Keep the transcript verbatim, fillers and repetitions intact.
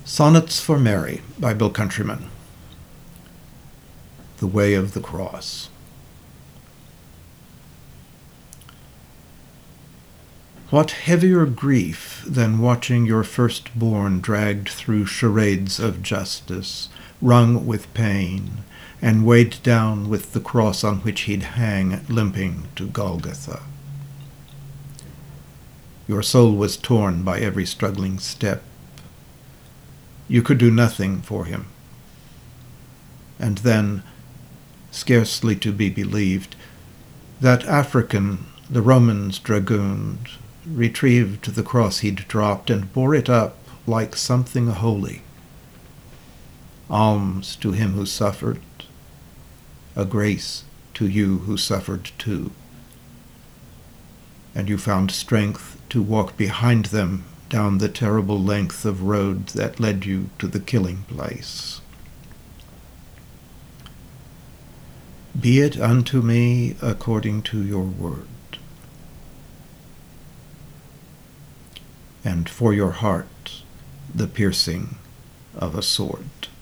Sonnets for Mary by Bill Countryman. The Way of the Cross. What heavier grief than watching your firstborn dragged through charades of justice, wrung with pain, and weighed down with the cross on which he'd hang limping to Golgotha. Your soul was torn by every struggling step. You could do nothing for him. And then, scarcely to be believed, that African the Romans dragooned retrieved the cross he'd dropped and bore it up like something holy. Alms to him who suffered, a grace to you who suffered too. And you found strength to walk behind them down the terrible length of road that led you to the killing place. Be it unto me according to your word. And for your heart the piercing of a sword.